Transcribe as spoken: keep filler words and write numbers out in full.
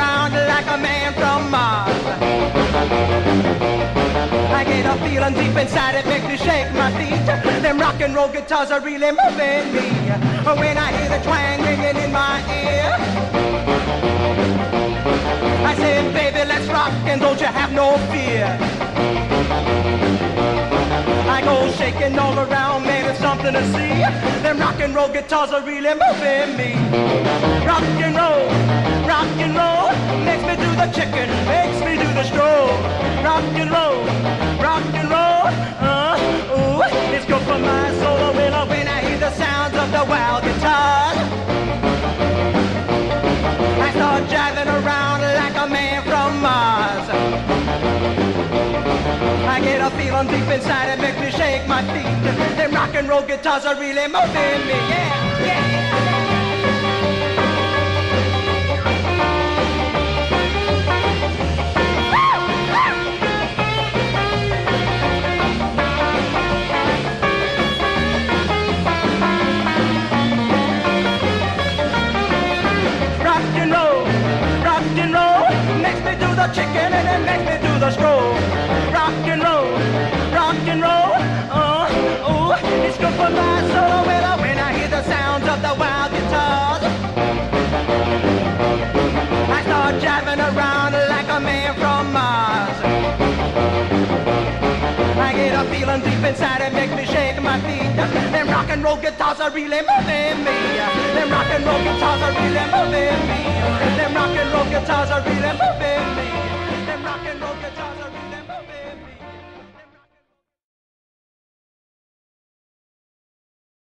around like a man from Mars. I get a feeling deep inside, it makes me shake my feet. Them rock and roll guitars are really moving me. When I hear the twang ringing in my ear, I say, baby, let's rock and don't you have no fear. I go shaking all around, man, it's something to see. Them rock and roll guitars are really moving me. Rock and roll, rock and roll, makes me do the chicken, makes me do the stroll. Rock and roll, rock and roll, uh, ooh, it's good for my soul. When I, when I hear the sounds of the wild guitars, I start jiving around like a man from Mars. I get a feeling deep inside, it makes me shake my feet. Them rock and roll guitars are really moving me, yeah, yeah, yeah. The chicken and it makes me do the stroll. Rock and roll, rock and roll, uh, ooh, it's good for my soul. Well, when I hear the sounds of the wild guitars, I start jiving around like a man from Mars. I get a feeling deep inside, it makes me shake my feet. Them rock and roll guitars are really moving me. Them rock and roll guitars are really moving me. Them rock and roll guitars are really moving me.